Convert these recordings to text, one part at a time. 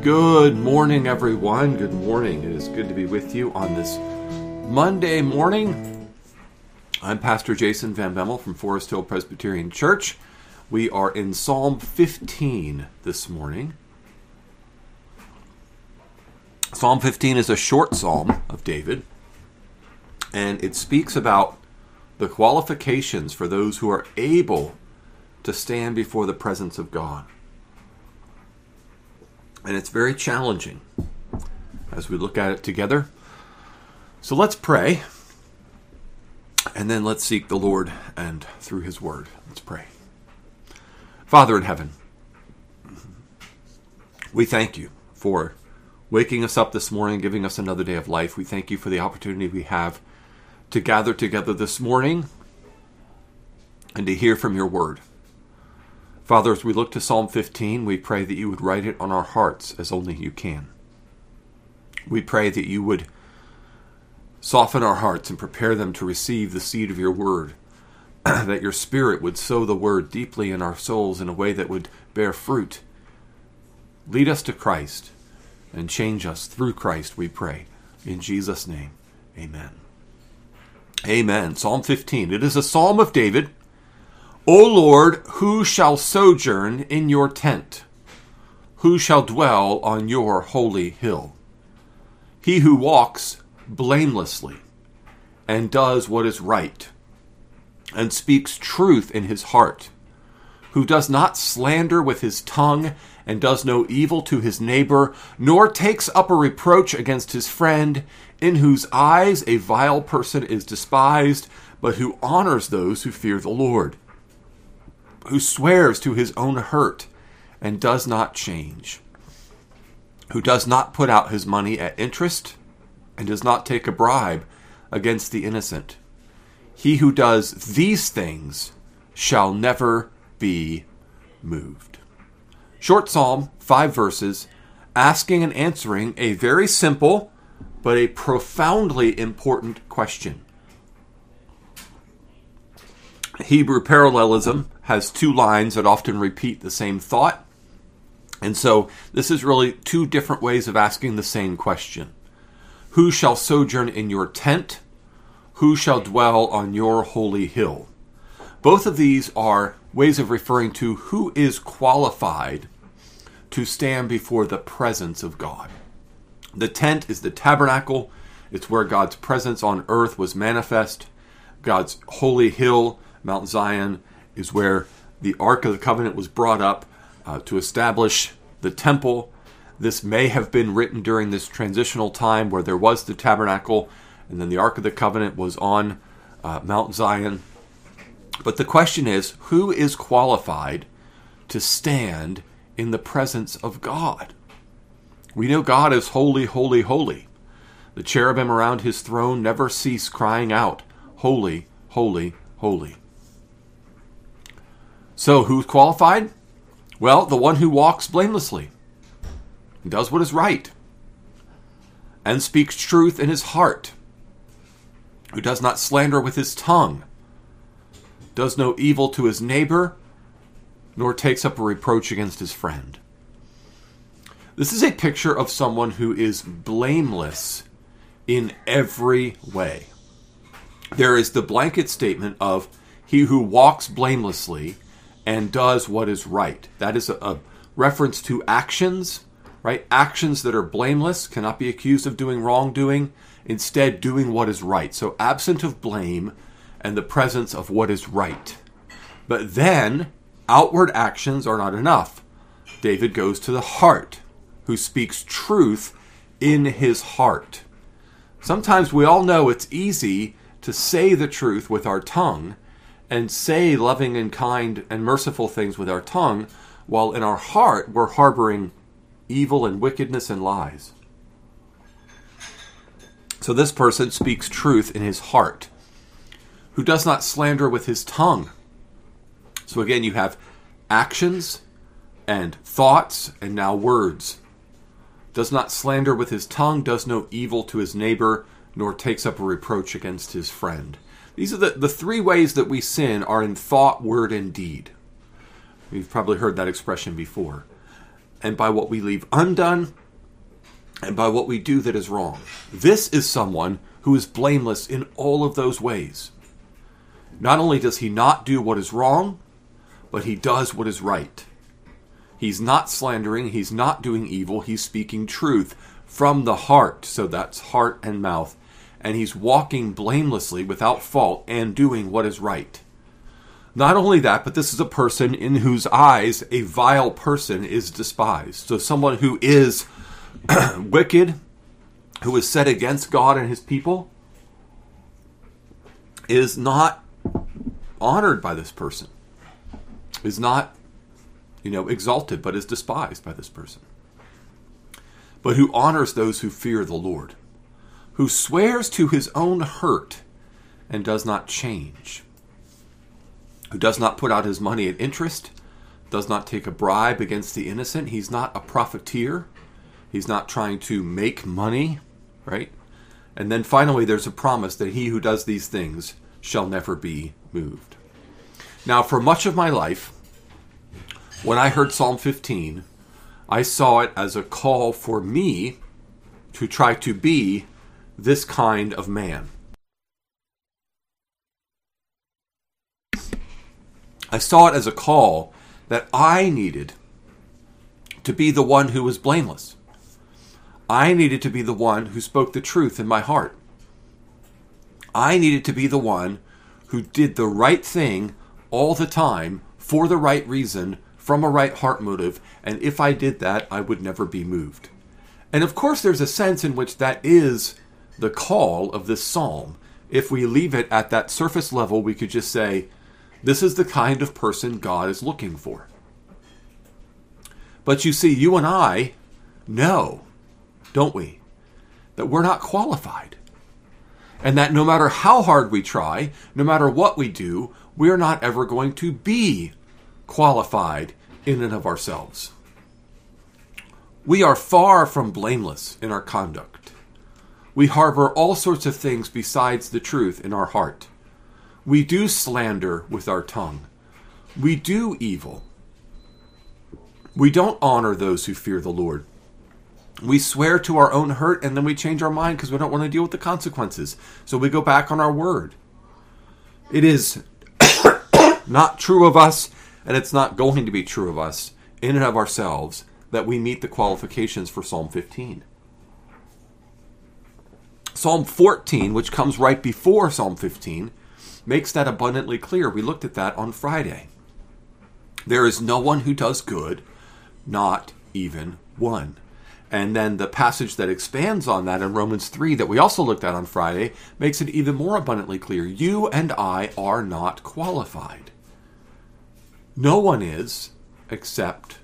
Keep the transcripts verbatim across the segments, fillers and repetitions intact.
Good morning, everyone. Good morning. It is good to be with you on this Monday morning. I'm Pastor Jason Van Bemmel from Forest Hill Presbyterian Church. We are in Psalm fifteen this morning. Psalm fifteen is a short psalm of David, and it speaks about the qualifications for those who are able to stand before the presence of God. And it's very challenging as we look at it together. So let's pray, and then let's seek the Lord and through His Word. Let's pray. Father in heaven, we thank you for waking us up this morning, giving us another day of life. We thank you for the opportunity we have to gather together this morning and to hear from your Word. Father, as we look to Psalm fifteen, we pray that you would write it on our hearts as only you can. We pray that you would soften our hearts and prepare them to receive the seed of your word, that your Spirit would sow the word deeply in our souls in a way that would bear fruit. Lead us to Christ and change us through Christ, we pray. In Jesus' name, amen. Amen. Psalm fifteen. It is a psalm of David. O Lord, who shall sojourn in your tent? Who shall dwell on your holy hill? He who walks blamelessly and does what is right and speaks truth in his heart, who does not slander with his tongue and does no evil to his neighbor, nor takes up a reproach against his friend, in whose eyes a vile person is despised, but who honors those who fear the Lord, who swears to his own hurt and does not change, who does not put out his money at interest and does not take a bribe against the innocent. He who does these things shall never be moved. Short psalm, five verses, asking and answering a very simple but a profoundly important question. Hebrew parallelism has two lines that often repeat the same thought. And so this is really two different ways of asking the same question. Who shall sojourn in your tent? Who shall dwell on your holy hill? Both of these are ways of referring to who is qualified to stand before the presence of God. The tent is the tabernacle. It's where God's presence on earth was manifest. God's holy hill, Mount Zion, is where the Ark of the Covenant was brought up uh, to establish the temple. This may have been written during this transitional time where there was the tabernacle and then the Ark of the Covenant was on uh, Mount Zion. But the question is, who is qualified to stand in the presence of God? We know God is holy, holy, holy. The cherubim around his throne never cease crying out, holy, holy, holy. So who's qualified? Well, the one who walks blamelessly, and does what is right, and speaks truth in his heart, who does not slander with his tongue, does no evil to his neighbor, nor takes up a reproach against his friend. This is a picture of someone who is blameless in every way. There is the blanket statement of he who walks blamelessly and does what is right. That is a, a reference to actions, right? Actions that are blameless, cannot be accused of doing wrongdoing, instead doing what is right. So absent of blame and the presence of what is right. But then, outward actions are not enough. David goes to the heart, who speaks truth in his heart. Sometimes we all know it's easy to say the truth with our tongue, and say loving and kind and merciful things with our tongue, while in our heart we're harboring evil and wickedness and lies. So this person speaks truth in his heart, who does not slander with his tongue. So again, you have actions and thoughts and now words. Does not slander with his tongue, does no evil to his neighbor, nor takes up a reproach against his friend. These are the, the three ways that we sin are in thought, word, and deed. We've probably heard that expression before. and by what we leave undone, and by what we do that is wrong. This is someone who is blameless in all of those ways. Not only does he not do what is wrong, but he does what is right. He's not slandering, he's not doing evil, he's speaking truth from the heart, so that's heart and mouth, and he's walking blamelessly without fault and doing what is right. Not only that, but this is a person in whose eyes a vile person is despised. So someone who is wicked, who is set against God and his people, is not honored by this person, is not, you know, exalted, but is despised by this person. But who honors those who fear the Lord, who swears to his own hurt and does not change, who does not put out his money at interest, does not take a bribe against the innocent. He's not a profiteer. He's not trying to make money, right? And then finally, there's a promise that he who does these things shall never be moved. Now, for much of my life, when I heard Psalm fifteen, I saw it as a call for me to try to be this kind of man. I saw it as a call that I needed to be the one who was blameless. I needed to be the one who spoke the truth in my heart. I needed to be the one who did the right thing all the time for the right reason, from a right heart motive, and if I did that, I would never be moved. And of course, there's a sense in which that is the call of this psalm. If we leave it at that surface level, we could just say, this is the kind of person God is looking for. But you see, you and I know, don't we, that we're not qualified. And that no matter how hard we try, no matter what we do, we're not ever going to be qualified in and of ourselves. We are far from blameless in our conduct. We harbor all sorts of things besides the truth in our heart. We do slander with our tongue. We do evil. We don't honor those who fear the Lord. We swear to our own hurt and then we change our mind because we don't want to deal with the consequences. So we go back on our word. It is not true of us, and it's not going to be true of us in and of ourselves that we meet the qualifications for Psalm fifteen. Psalm fourteen, which comes right before Psalm fifteen, makes that abundantly clear. We looked at that on Friday. There is no one who does good, not even one. And then the passage that expands on that in Romans three that we also looked at on Friday makes it even more abundantly clear. You and I are not qualified. No one is except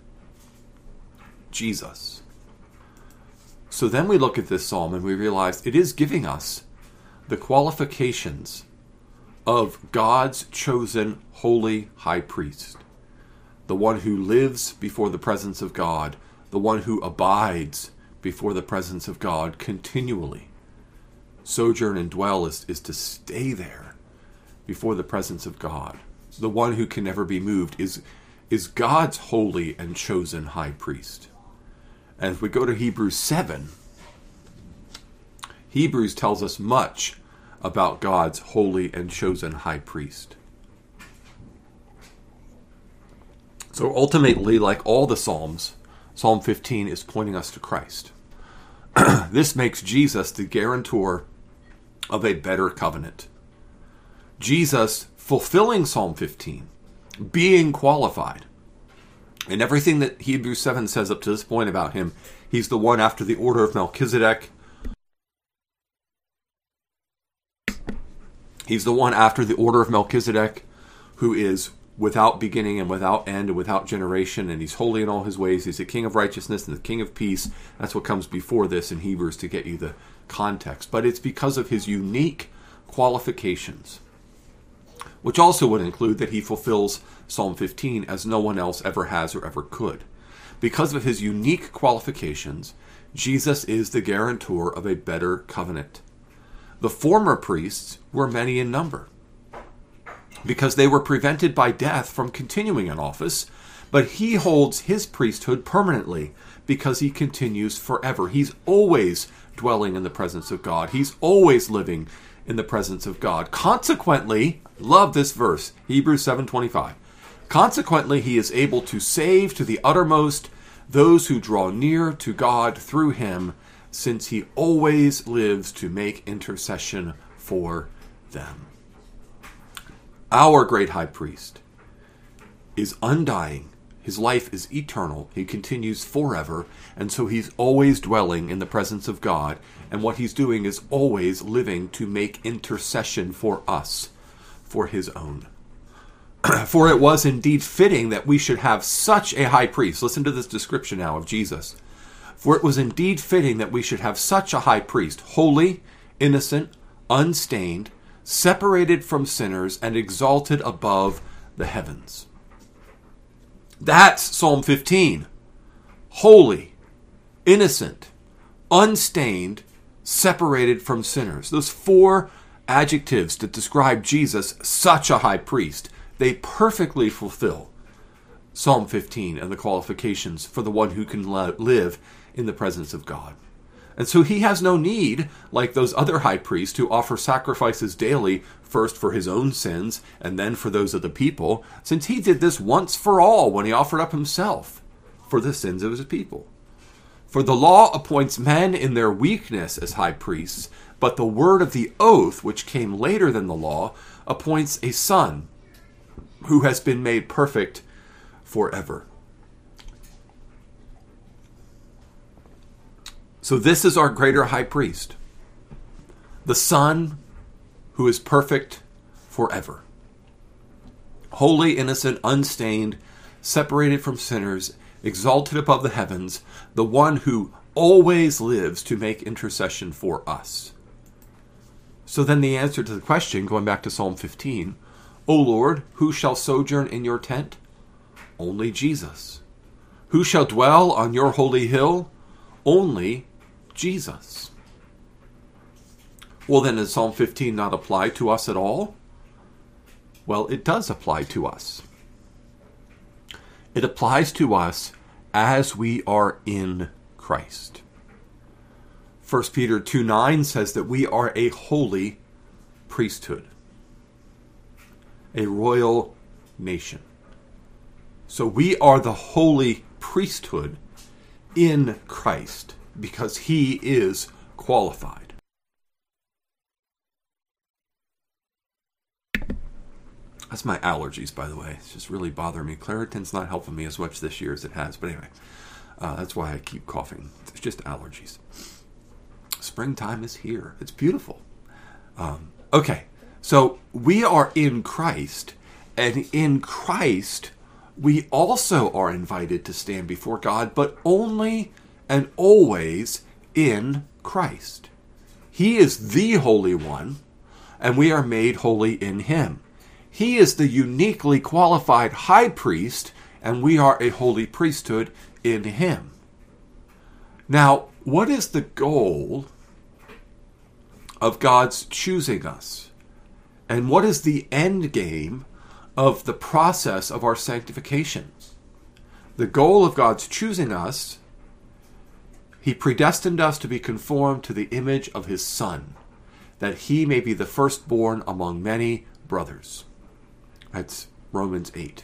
Jesus. So then we look at this psalm and we realize it is giving us the qualifications of God's chosen holy high priest, the one who lives before the presence of God, the one who abides before the presence of God continually. Sojourn and dwell is, is to stay there before the presence of God. The one who can never be moved is, is God's holy and chosen high priest. And if we go to Hebrews seven, Hebrews tells us much about God's holy and chosen high priest. So ultimately, like all the Psalms, Psalm fifteen is pointing us to Christ. This makes Jesus the guarantor of a better covenant. Jesus fulfilling Psalm fifteen, being qualified. And everything that Hebrews seven says up to this point about him, he's the one after the order of Melchizedek. He's the one after the order of Melchizedek who is without beginning and without end and without generation, and he's holy in all his ways. He's the king of righteousness and the king of peace. That's what comes before this in Hebrews to get you the context. But it's because of his unique qualifications, which also would include that he fulfills Psalm fifteen as no one else ever has or ever could. Because of his unique qualifications, Jesus is the guarantor of a better covenant. The former priests were many in number, because they were prevented by death from continuing in office, but he holds his priesthood permanently because he continues forever. He's always dwelling in the presence of God. He's always living in the presence of God. Consequently, love this verse, Hebrews seven twenty-five. Consequently, he is able to save to the uttermost those who draw near to God through him, since he always lives to make intercession for them. Our great high priest is undying. His life is eternal. He continues forever. And so he's always dwelling in the presence of God. And what he's doing is always living to make intercession for us, for his own. For it was indeed fitting that we should have such a high priest. Listen to this description now of Jesus. For it was indeed fitting that we should have such a high priest, holy, innocent, unstained, separated from sinners, and exalted above the heavens. That's Psalm fifteen. Holy, innocent, unstained, separated from sinners. Those four adjectives that describe Jesus, such a high priest, they perfectly fulfill Psalm fifteen and the qualifications for the one who can live in the presence of God. And so he has no need, like those other high priests who offer sacrifices daily, first for his own sins and then for those of the people, since he did this once for all when he offered up himself for the sins of his people. For the law appoints men in their weakness as high priests, but the word of the oath, which came later than the law, appoints a son who has been made perfect forever. So this is our greater high priest, the Son who is perfect forever. Holy, innocent, unstained, separated from sinners, exalted above the heavens, the one who always lives to make intercession for us. So then the answer to the question, going back to Psalm fifteen, O Lord, who shall sojourn in your tent? Only Jesus. Who shall dwell on your holy hill? Only Jesus. Well, then, does Psalm fifteen not apply to us at all? Well, it does apply to us. It applies to us as we are in Christ. First Peter two nine says that we are a holy priesthood, a royal nation. So we are the holy priesthood in Christ because he is qualified. That's my allergies, by the way. It's just really bothering me. Claritin's not helping me as much this year as it has. But anyway, uh, that's why I keep coughing. It's just allergies. Springtime is here. It's beautiful. Um, okay, so we are in Christ, and in Christ, we also are invited to stand before God, but only and always in Christ. He is the Holy One, and we are made holy in him. He is the uniquely qualified high priest, and we are a holy priesthood in him. Now, what is the goal of God's choosing us? And what is the end game of the process of our sanctification? The goal of God's choosing us, he predestined us to be conformed to the image of his Son, that he may be the firstborn among many brothers. That's Romans eight.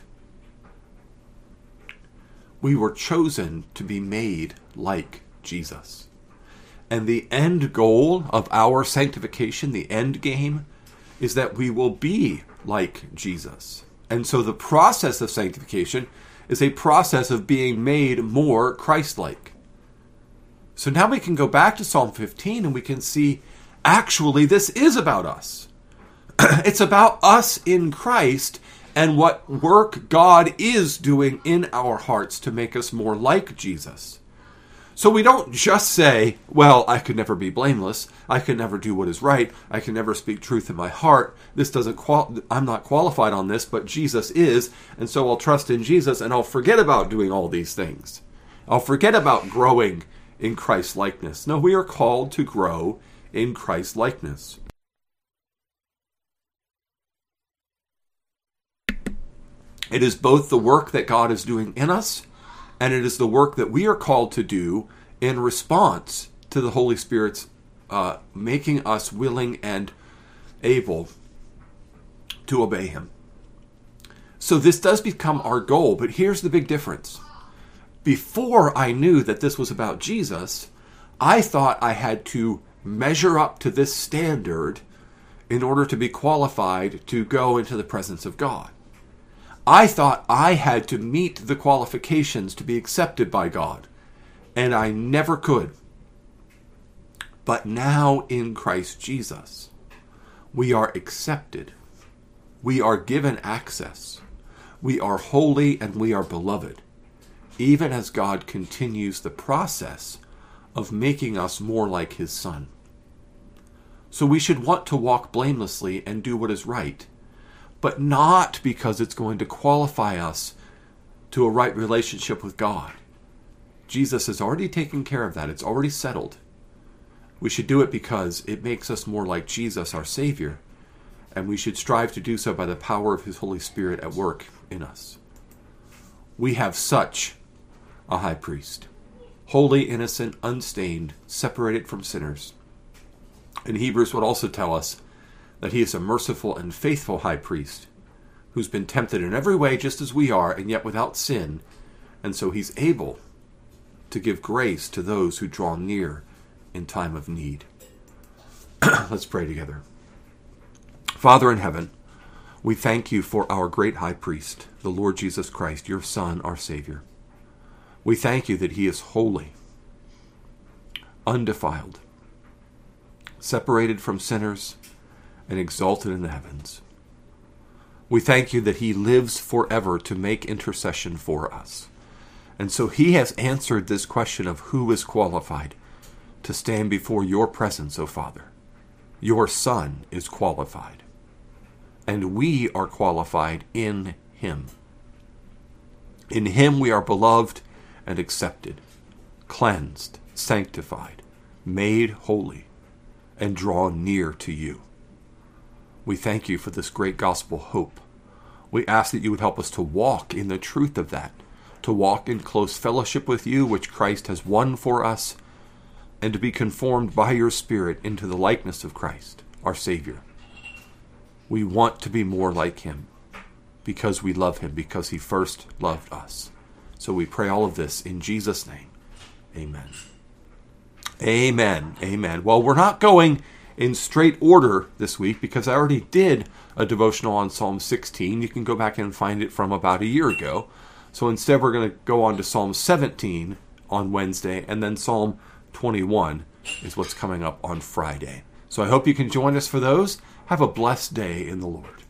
We were chosen to be made like Jesus. And the end goal of our sanctification, the end game, is that we will be like Jesus. And so the process of sanctification is a process of being made more Christ-like. So now we can go back to Psalm fifteen and we can see, actually, this is about us. It's about us in Christ and what work God is doing in our hearts to make us more like Jesus. So we don't just say, well, I could never be blameless. I can never do what is right. I can never speak truth in my heart. This doesn't qual- I'm not qualified on this, but Jesus is. And so I'll trust in Jesus and I'll forget about doing all these things. I'll forget about growing in Christ likeness. No, we are called to grow in Christ likeness. It is both the work that God is doing in us, and it is the work that we are called to do in response to the Holy Spirit's uh, making us willing and able to obey him. So this does become our goal, but here's the big difference. Before I knew that this was about Jesus, I thought I had to measure up to this standard in order to be qualified to go into the presence of God. I thought I had to meet the qualifications to be accepted by God, and I never could. But now in Christ Jesus, we are accepted. We are given access. We are holy and we are beloved, even as God continues the process of making us more like his Son. So we should want to walk blamelessly and do what is right, but not because it's going to qualify us to a right relationship with God. Jesus has already taken care of that. It's already settled. We should do it because it makes us more like Jesus, our Savior, and we should strive to do so by the power of his Holy Spirit at work in us. We have such a high priest, holy, innocent, unstained, separated from sinners. And Hebrews would also tell us that he is a merciful and faithful high priest who's been tempted in every way just as we are, and yet without sin, and so he's able to give grace to those who draw near in time of need. Let's pray together. Father in heaven, we thank you for our great high priest, the Lord Jesus Christ, your Son, our Savior. We thank you that he is holy, undefiled, separated from sinners, and exalted in the heavens. We thank you that he lives forever to make intercession for us. And so he has answered this question of who is qualified to stand before your presence, O Father. Your Son is qualified, and we are qualified in him. In him we are beloved and accepted, cleansed, sanctified, made holy, and drawn near to you. We thank you for this great gospel hope. We ask that you would help us to walk in the truth of that, to walk in close fellowship with you, which Christ has won for us, and to be conformed by your Spirit into the likeness of Christ, our Savior. We want to be more like him because we love him, because he first loved us. So we pray all of this in Jesus' name. Amen. Amen. Amen. Well, we're not going in straight order this week because I already did a devotional on Psalm sixteen. You can go back and find it from about a year ago. So instead we're going to go on to Psalm seventeen on Wednesday, and then Psalm twenty-one is what's coming up on Friday. So I hope you can join us for those. Have a blessed day in the Lord.